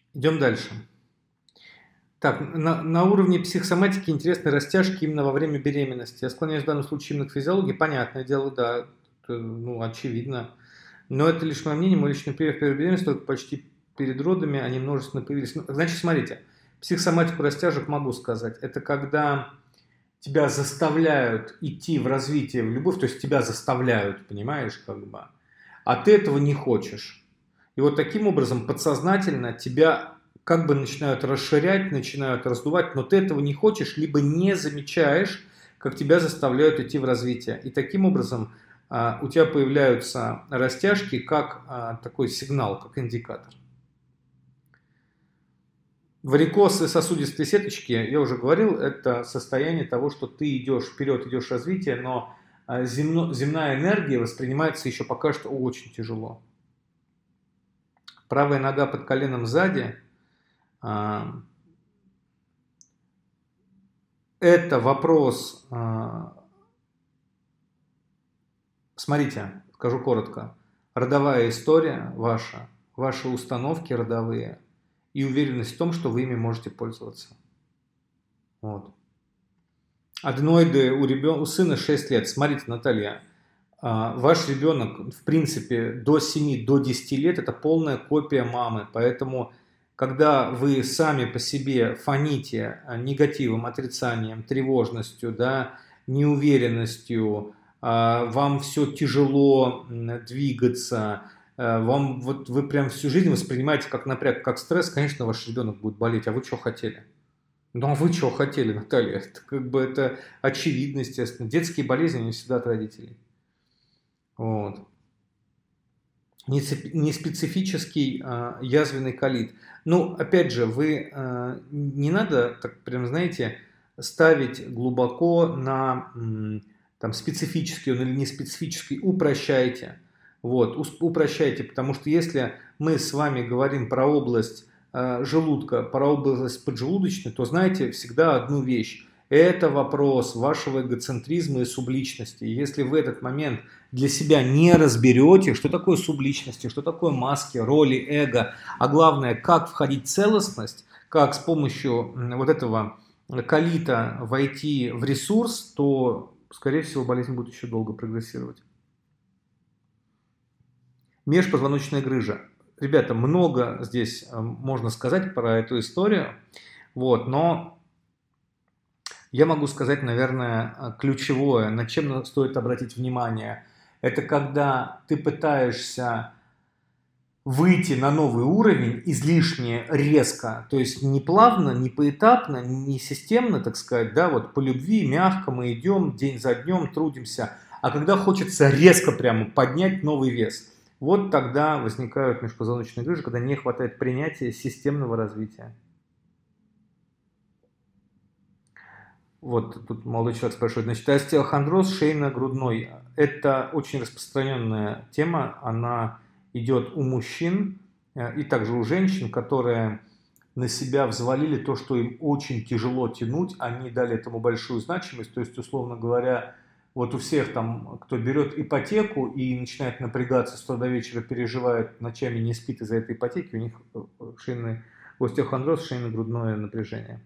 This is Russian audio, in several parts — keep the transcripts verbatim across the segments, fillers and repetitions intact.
Идем дальше. Так, на, на уровне психосоматики интересны растяжки именно во время беременности. Я склоняюсь в данном случае именно к физиологии. Понятное дело, да, это, ну, очевидно. Но это лишь мое мнение, мой личный пример первой беременности, только почти перед родами они множественно появились. Ну, значит, смотрите, психосоматику растяжек могу сказать. Это когда тебя заставляют идти в развитие, в любовь, то есть тебя заставляют, понимаешь, как бы, а ты этого не хочешь. И вот таким образом подсознательно тебя как бы начинают расширять, начинают раздувать, но ты этого не хочешь, либо не замечаешь, как тебя заставляют идти в развитие. И таким образом а, у тебя появляются растяжки как а, такой сигнал, как индикатор. Варикоз и сосудистые сеточки, я уже говорил, это состояние того, что ты идешь вперед, идешь в развитие, но земно, земная энергия воспринимается еще пока что очень тяжело. Правая нога под коленом сзади – это вопрос, смотрите, скажу коротко, родовая история ваша, ваши установки родовые – и уверенность в том, что вы ими можете пользоваться. Вот. Аденоиды у, ребен... у сына шесть лет. Смотрите, Наталья, ваш ребенок, в принципе, до семи, до десяти лет это полная копия мамы. Поэтому, когда вы сами по себе фоните негативом, отрицанием, тревожностью, да, неуверенностью, вам все тяжело двигаться, вам вот вы прям всю жизнь воспринимаете как напряг, как стресс, конечно, ваш ребенок будет болеть. А вы что хотели? Ну, а вы что хотели, Наталья? Это как бы это очевидно, естественно. Детские болезни не всегда от родителей. Вот. Неспецифический а, язвенный колит. Ну, опять же, вы а, не надо, так прям, знаете, ставить глубоко на там, специфический он или не специфический. Упрощайте. Вот, упрощайте, потому что если мы с вами говорим про область э, желудка, про область поджелудочной, то знаете всегда одну вещь. Это вопрос вашего эгоцентризма и субличности. Если вы этот момент для себя не разберете, что такое субличности, что такое маски, роли, эго, а главное, как входить в целостность, как с помощью вот этого колита войти в ресурс, то, скорее всего, болезнь будет еще долго прогрессировать. Межпозвоночная грыжа. Ребята, много здесь можно сказать про эту историю, вот, но я могу сказать, наверное, ключевое, на чем стоит обратить внимание. Это когда ты пытаешься выйти на новый уровень излишне резко, то есть не плавно, не поэтапно, не системно, так сказать, да, вот по любви, мягко мы идем день за днем, трудимся, а когда хочется резко прямо поднять новый вес. Вот тогда возникают межпозвоночные грыжи, когда не хватает принятия системного развития. Вот тут молодой человек спрашивает, значит, остеохондроз шейно-грудной. Это очень распространенная тема, она идет у мужчин и также у женщин, которые на себя взвалили то, что им очень тяжело тянуть, они дали этому большую значимость, то есть, условно говоря, вот у всех там, кто берет ипотеку и начинает напрягаться с утра до вечера, переживает, ночами не спит из-за этой ипотеки, у них шейный остеохондроз, шейно-грудное напряжение.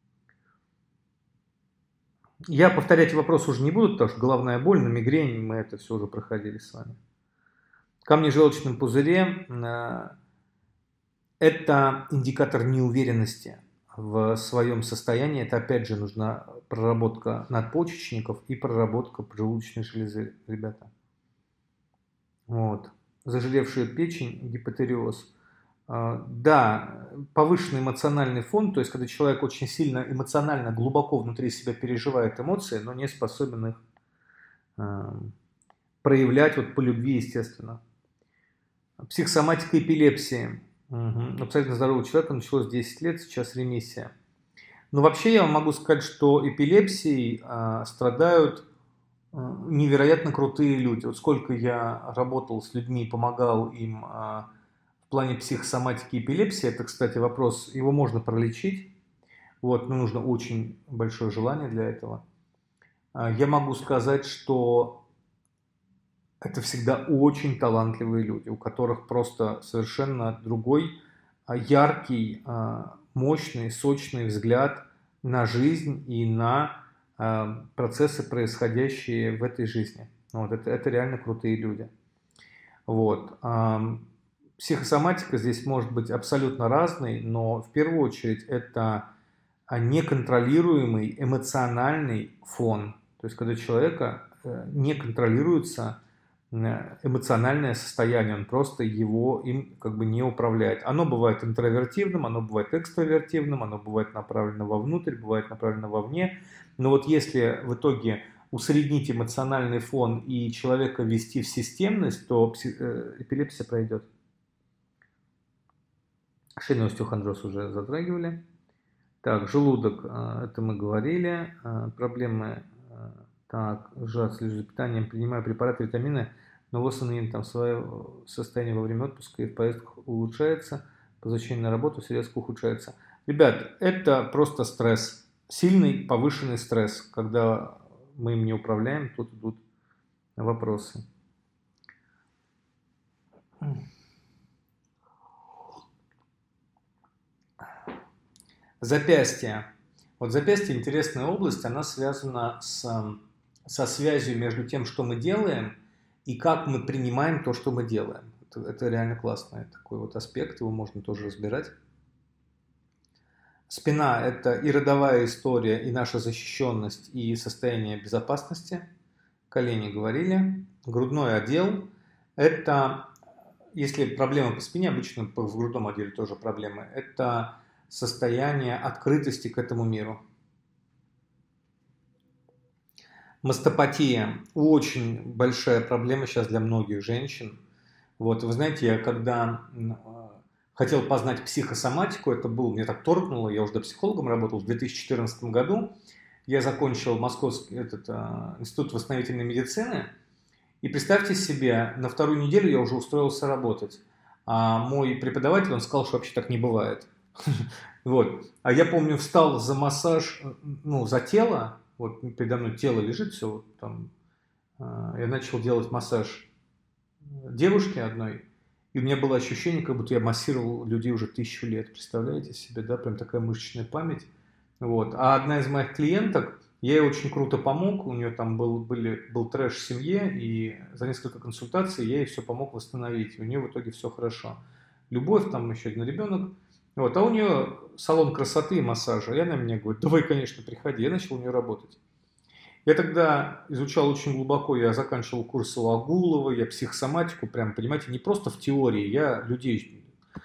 Я повторять вопрос уже не буду, потому что головная боль, на мигрень, мы это все уже проходили с вами. Камни в желчном пузыре – это индикатор неуверенности в своем состоянии. Это опять же нужна проработка надпочечников и проработка поджелудочной железы, ребята. Вот. Зажиревшая печень, гипотереоз. Да, повышенный эмоциональный фон, то есть когда человек очень сильно эмоционально, глубоко внутри себя переживает эмоции, но не способен их э, проявлять вот по любви, естественно. Психосоматика эпилепсии. Угу. Абсолютно здорового человека началось десять лет, сейчас ремиссия. Но вообще я вам могу сказать, что эпилепсией э, страдают э, невероятно крутые люди. Вот сколько я работал с людьми, помогал им э, в плане психосоматики эпилепсии, это, кстати, вопрос, его можно пролечить, вот, но нужно очень большое желание для этого. Я могу сказать, что это всегда очень талантливые люди, у которых просто совершенно другой яркий, мощный, сочный взгляд на жизнь и на процессы, происходящие в этой жизни. Вот, это, это реально крутые люди. Вот. Психосоматика здесь может быть абсолютно разной, но в первую очередь это неконтролируемый эмоциональный фон. То есть когда у человека не контролируется эмоциональное состояние, он просто его им как бы не управляет. Оно бывает интровертивным, оно бывает экстравертивным, оно бывает направлено вовнутрь, бывает направлено вовне. Но вот если в итоге усреднить эмоциональный фон и человека ввести в системность, то эпилепсия пройдет. Шейный остеохондроз уже затрагивали. Так, желудок, это мы говорили. Проблемы, так, сжат слежу за питанием, принимаю препараты, витамины, но восстановление там свое состояние во время отпуска и в поездках улучшается, по возвращению на работу все резко ухудшается. Ребят, это просто стресс, сильный повышенный стресс, когда мы им не управляем, тут идут вопросы. Запястье. Вот запястье интересная область, она связана с, со связью между тем, что мы делаем, и как мы принимаем то, что мы делаем. Это, это реально классный такой вот аспект, его можно тоже разбирать. Спина – это и родовая история, и наша защищенность, и состояние безопасности. Колени говорили. Грудной отдел – это, если проблемы по спине, обычно в грудном отделе тоже проблемы, это состояние открытости к этому миру. Мастопатия – очень большая проблема сейчас для многих женщин. Вот, вы знаете, я когда хотел познать психосоматику, это было, мне так торкнуло, я уже до психологом работал в две тысячи четырнадцатом году. Я закончил Московский этот, институт восстановительной медицины. И представьте себе, на вторую неделю я уже устроился работать. А мой преподаватель, он сказал, что вообще так не бывает. Вот. А я помню, встал за массаж, ну, за тело, вот передо мной тело лежит, все, вот там, я начал делать массаж девушке одной, и у меня было ощущение, как будто я массировал людей уже тысячу лет, представляете себе, да, прям такая мышечная память. Вот. А одна из моих клиенток, я ей очень круто помог, у нее там был, были, был трэш в семье, и за несколько консультаций я ей все помог восстановить, у нее в итоге все хорошо. Любовь, там еще один ребенок. Вот, а у нее салон красоты и массажа. И она мне говорит, давай, конечно, приходи. Я начал у нее работать. Я тогда изучал очень глубоко, я заканчивал курсы у Агулова, я психосоматику, прям, понимаете, не просто в теории, я людей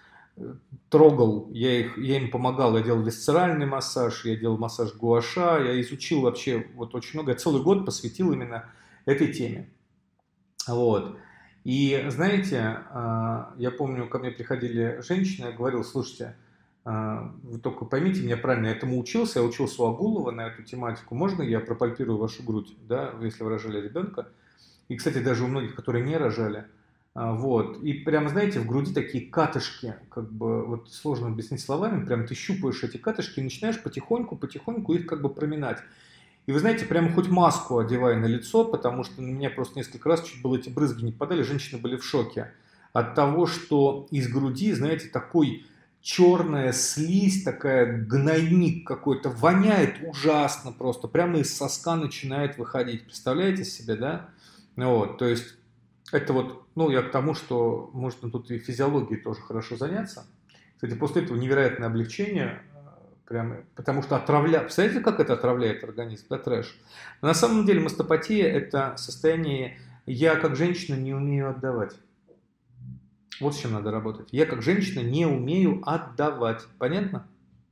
трогал, я, их, я им помогал, я делал висцеральный массаж, я делал массаж гуаша, я изучил вообще вот очень много, я целый год посвятил именно этой теме. Вот. И знаете, я помню, ко мне приходили женщины, я говорил, слушайте, вы только поймите меня правильно, я этому учился, я учился у Агулова на эту тематику, можно я пропальпирую вашу грудь, да, если вы рожали ребенка, и, кстати, даже у многих, которые не рожали, вот, и прямо, знаете, в груди такие катышки, как бы, вот сложно объяснить словами, прям ты щупаешь эти катышки и начинаешь потихоньку, потихоньку их как бы проминать. И вы знаете, прямо хоть маску одевай на лицо, потому что на меня просто несколько раз чуть было эти брызги не попадали, женщины были в шоке от того, что из груди, знаете, такой черная слизь, такая гнойник какой-то, воняет ужасно просто, прямо из соска начинает выходить. Представляете себе, да? Вот, то есть это вот, ну, я к тому, что можно тут и физиологией тоже хорошо заняться. Кстати, после этого невероятное облегчение. Прямо, потому что отравляет, представляете, как это отравляет организм, да, трэш. Но на самом деле мастопатия – это состояние, я как женщина не умею отдавать. Вот с чем надо работать. Я как женщина не умею отдавать, понятно?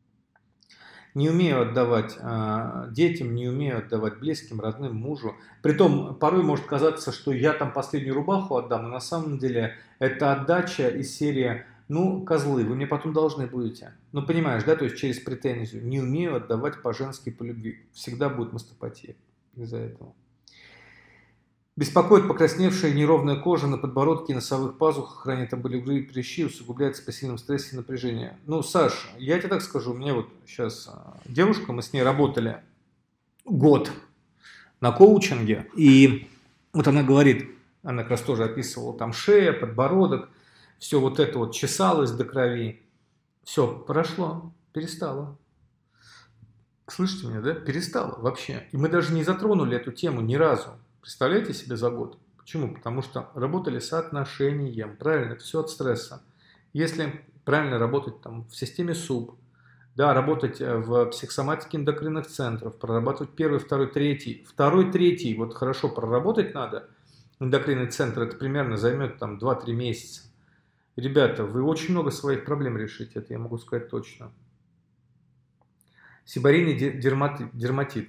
Не умею отдавать э, детям, не умею отдавать близким, родным, мужу. Притом порой может казаться, что я там последнюю рубаху отдам, но на самом деле это отдача из серии «ну, козлы, вы мне потом должны будете». Ну, понимаешь, да, то есть через претензию. Не умею отдавать по-женски, по любви. Всегда будет мастопатия из-за этого. Беспокоит покрасневшая неровная кожа на подбородке и носовых пазухах, ранее там были угры и прыщи, усугубляется по сильному стрессе и напряжению. Ну, Саш, я тебе так скажу, у меня вот сейчас девушка, мы с ней работали год на коучинге, и вот она говорит, она как раз тоже описывала, там шея, подбородок, все вот это вот чесалось до крови. Все, прошло, перестало. Слышите меня, да? Перестало вообще. И мы даже не затронули эту тему ни разу. Представляете себе за год? Почему? Потому что работали с отношением. Правильно, это все от стресса. Если правильно работать там в системе СУП, да, работать в психосоматике эндокринных центров, прорабатывать первый, второй, третий. Второй, третий, вот хорошо проработать надо. Эндокринный центр, это примерно займет там два-три месяца. Ребята, вы очень много своих проблем решите, это я могу сказать точно. Сибарийный дерматит, дерматит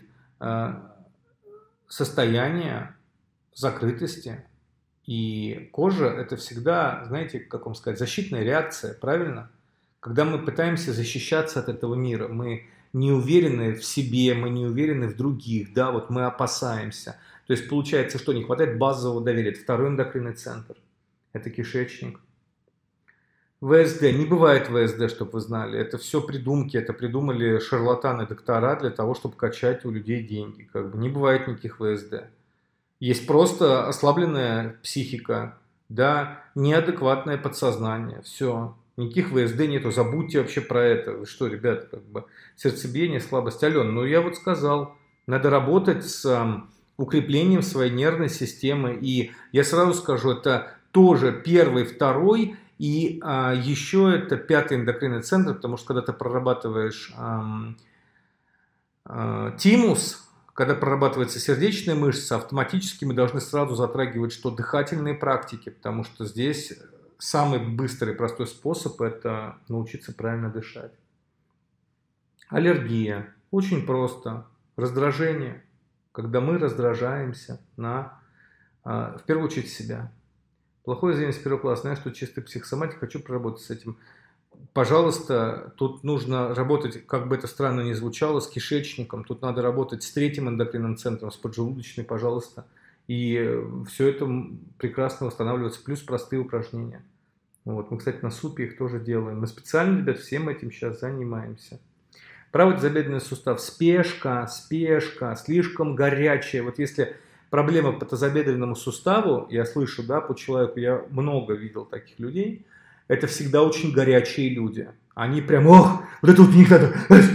состояние закрытости, и кожа это всегда, знаете, как вам сказать, защитная реакция, правильно? Когда мы пытаемся защищаться от этого мира, мы не уверены в себе, мы не уверены в других, да, вот мы опасаемся. То есть получается, что не хватает базового доверия. Это второй эндокринный центр, это кишечник. ВСД. Не бывает ВСД, чтобы вы знали. Это все придумки, это придумали шарлатаны-доктора для того, чтобы качать у людей деньги. Как бы не бывает никаких ВСД. Есть просто ослабленная психика, да, неадекватное подсознание. Все. Никаких ВСД нету. Забудьте вообще про это. Вы что, ребята, как бы сердцебиение, слабость. Ален, ну я вот сказал, надо работать с укреплением своей нервной системы. И я сразу скажу, это тоже первый, второй. И а, еще это пятый эндокринный центр, потому что когда ты прорабатываешь а, а, тимус, когда прорабатывается сердечная мышца, автоматически мы должны сразу затрагивать, что дыхательные практики, потому что здесь самый быстрый и простой способ – это научиться правильно дышать. Аллергия. Очень просто. Раздражение. Когда мы раздражаемся на, а, в первую очередь, себя. Плохое зрение с первого класса, знаю, что чистый психосоматик, хочу проработать с этим. Пожалуйста, тут нужно работать, как бы это странно ни звучало, с кишечником, тут надо работать с третьим эндокринным центром, с поджелудочной, пожалуйста. И все это прекрасно восстанавливается, плюс простые упражнения. Вот. Мы, кстати, на СУПе их тоже делаем. Мы специально, ребят, всем этим сейчас занимаемся. Правый тазобедренный сустав, спешка, спешка, слишком горячая. Вот если... Проблема по тазобедренному суставу, я слышу, да, по человеку, я много видел таких людей, это всегда очень горячие люди. Они прям, ох, вот это вот у них надо,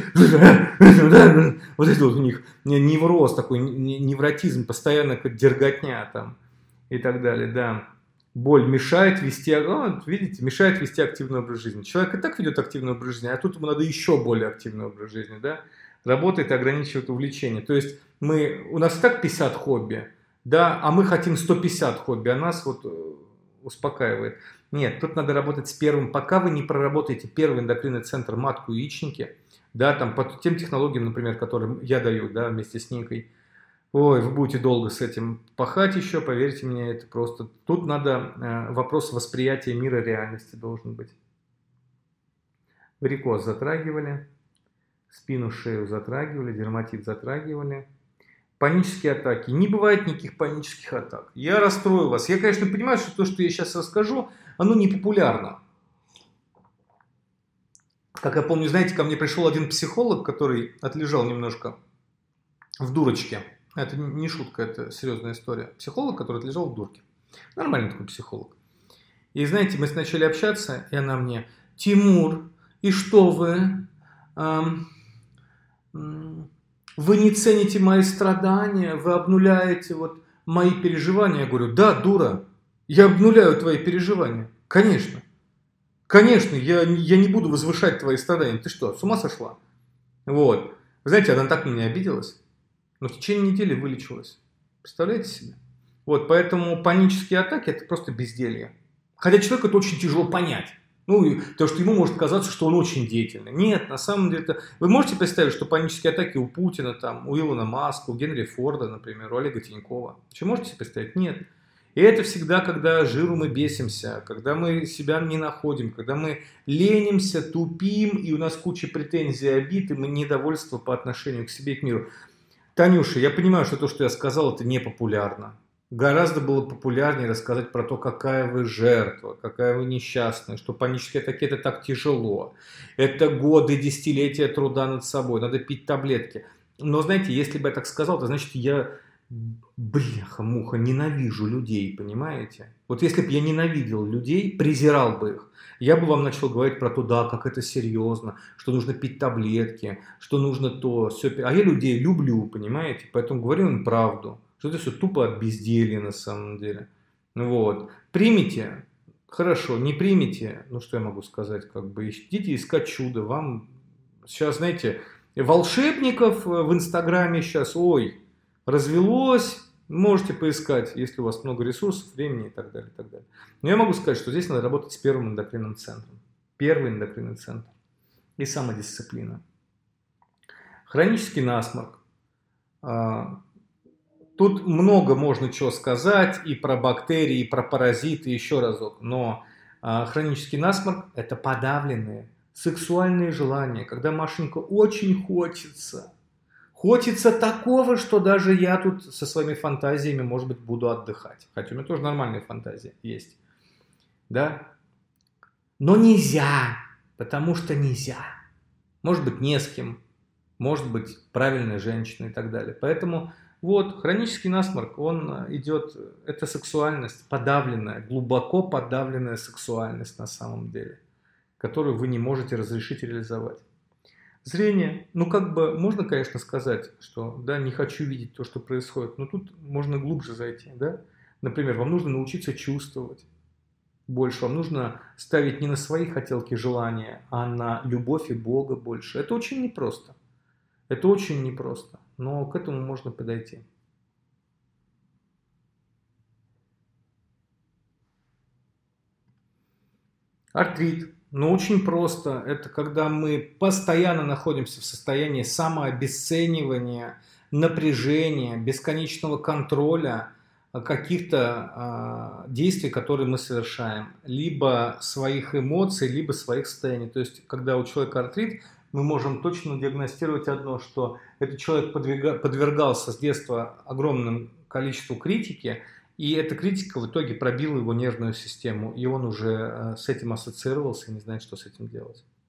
вот это вот у них невроз такой, невротизм, постоянно как дерготня там и так далее, да. Боль мешает вести, ну, видите, мешает вести активный образ жизни. Человек и так ведет активный образ жизни, а тут ему надо еще более активный образ жизни, да. Работает и ограничивает увлечение. То есть мы, у нас и так пятьдесят хобби, да, а мы хотим сто пятьдесят хобби, а нас вот успокаивает. Нет, тут надо работать с первым. Пока вы не проработаете первый эндокринный центр матку и яичники, да, там по тем технологиям, например, которые я даю, да, вместе с Никой, ой, вы будете долго с этим пахать еще, поверьте мне, это просто... Тут надо, э, вопрос восприятия мира реальности должен быть. Варикоз затрагивали. Спину, шею затрагивали, дерматит затрагивали. Панические атаки. Не бывает никаких панических атак. Я расстрою вас. Я, конечно, понимаю, что то, что я сейчас расскажу, оно не популярно. Как я помню, знаете, ко мне пришел один психолог, который отлежал немножко в дурочке. Это не шутка, это серьезная история. Психолог, который отлежал в дурке. Нормальный такой психолог. И знаете, мы начали общаться, и она мне: Тимур, и что вы... Эм, вы не цените мои страдания, вы обнуляете вот мои переживания. Я говорю: да, дура, я обнуляю твои переживания. Конечно. Конечно, я, я не буду возвышать твои страдания. Ты что, с ума сошла? Вот. Вы знаете, она так на меня обиделась, но в течение недели вылечилась. Представляете себе? Вот, поэтому панические атаки – это просто безделье. Хотя человеку это очень тяжело понять. Ну, то, что ему может казаться, что он очень деятельный. Нет, на самом деле, это... Вы можете представить, что панические атаки у Путина, там, у Илона Маска, у Генри Форда, например, у Олега Тинькова? Что, можете себе представить? Нет. И это всегда, когда жиру мы бесимся, когда мы себя не находим, когда мы ленимся, тупим, и у нас куча претензий, обид, и мы недовольство по отношению к себе и к миру. Танюша, я понимаю, что то, что я сказал, это не популярно. Гораздо было популярнее рассказать про то, какая вы жертва, какая вы несчастная, что панические атаки – это так тяжело. Это годы, десятилетия труда над собой, надо пить таблетки. Но знаете, если бы я так сказал, то значит я Бляха-муха, ненавижу людей, понимаете? Вот если бы я ненавидел людей, презирал бы их, я бы вам начал говорить про то, да, как это серьезно, что нужно пить таблетки, что нужно то, все. А я людей люблю, понимаете? Поэтому говорю им правду, что это все тупо от безделья на самом деле. Вот. Примите, хорошо, не примите, ну что я могу сказать, как бы идите искать чудо. Вам сейчас, знаете, волшебников в Инстаграме сейчас, ой, развелось, можете поискать, если у вас много ресурсов, времени и так далее, и так далее. Но я могу сказать, что здесь надо работать с первым эндокринным центром. Первый эндокринный центр. И самодисциплина. Хронический насморк. Тут много можно чего сказать и про бактерии, и про паразиты, еще разок. Но хронический насморк – это подавленные сексуальные желания, когда Машенька очень хочется. Хочется такого, что даже я тут со своими фантазиями, может быть, буду отдыхать. Хотя у меня тоже нормальные фантазии есть. Да? Но нельзя, потому что нельзя. Может быть, не с кем. Может быть, правильная женщина и так далее. Поэтому вот хронический насморк, он идет, это сексуальность подавленная, глубоко подавленная сексуальность на самом деле, которую вы не можете разрешить реализовать. Зрение, ну как бы можно, конечно, сказать, что да, не хочу видеть то, что происходит, но тут можно глубже зайти, да. Например, вам нужно научиться чувствовать больше, вам нужно ставить не на свои хотелки, желания, а на любовь и Бога больше. Это очень непросто, это очень непросто, но к этому можно подойти. Артрит. Ну, очень просто. Это когда мы постоянно находимся в состоянии самообесценивания, напряжения, бесконечного контроля каких-то э, действий, которые мы совершаем. Либо своих эмоций, либо своих состояний. То есть, когда у человека артрит, мы можем точно диагностировать одно, что этот человек подвергался с детства огромному количеству критики, и эта критика в итоге пробила его нервную систему, и он уже с этим ассоциировался и не знает, что с этим делать.